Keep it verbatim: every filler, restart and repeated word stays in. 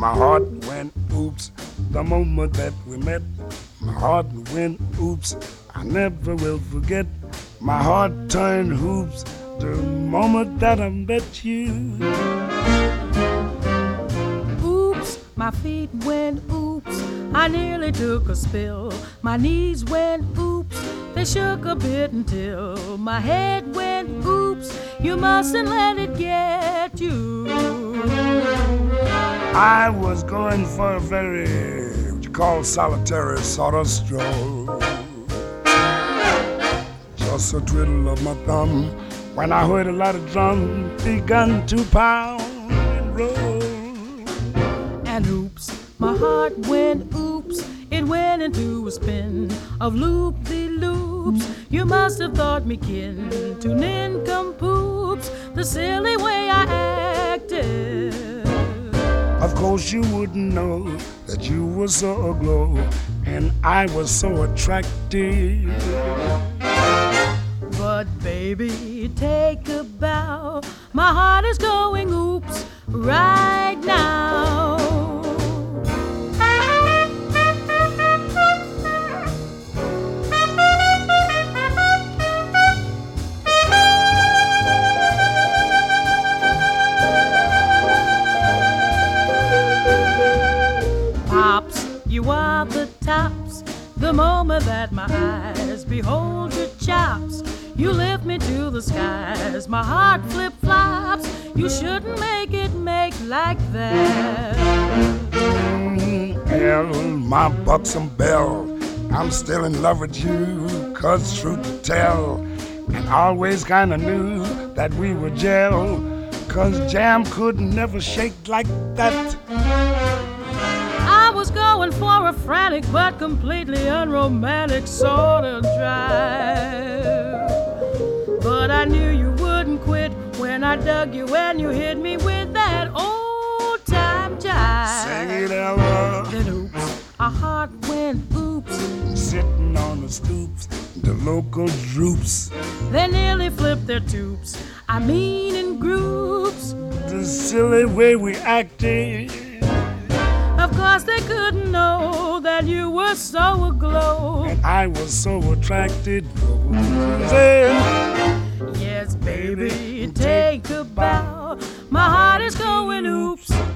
My heart went oops the moment that we met. My heart went oops, I never will forget. My heart turned hoops the moment that I met you. Oops, my feet went oops, I nearly took a spill. My knees went oops, they shook a bit until my head went oops. You mustn't let it get you. I was going for a very, what you call solitary sort of stroll. Just a twiddle of my thumb when I heard a lot of drum begun to pound and roll. And oops, my heart went oops, it went into a spin of loop-de-loops. You must have thought me kin to nincompoops, the silly way I acted. Of course you wouldn't know that you were so aglow and I was so attractive. But baby, take a bow, my heart is going oops right now. Pops, you are the tops, the moment that my eyes behold your chops. You lift me to the skies, my heart flip-flops. You shouldn't make it make like that. Mm, hell, my buxom belle, I'm still in love with you, 'cause truth to tell, and always kinda knew that we were gel, 'cause jam could never shake like that. I was going for a frantic but completely unromantic sort of drive. But I knew you wouldn't quit when I dug you and you hit me with that old-time jive. Sing it, Ella. Then oops, our heart went oops. Sitting on the stoops, the local droops. They nearly flipped their tubes, I mean in groups. The silly way we acted. Of course they couldn't know that you were so aglow. And I was so attracted. Say, yes, baby, take a bow. My heart is going oops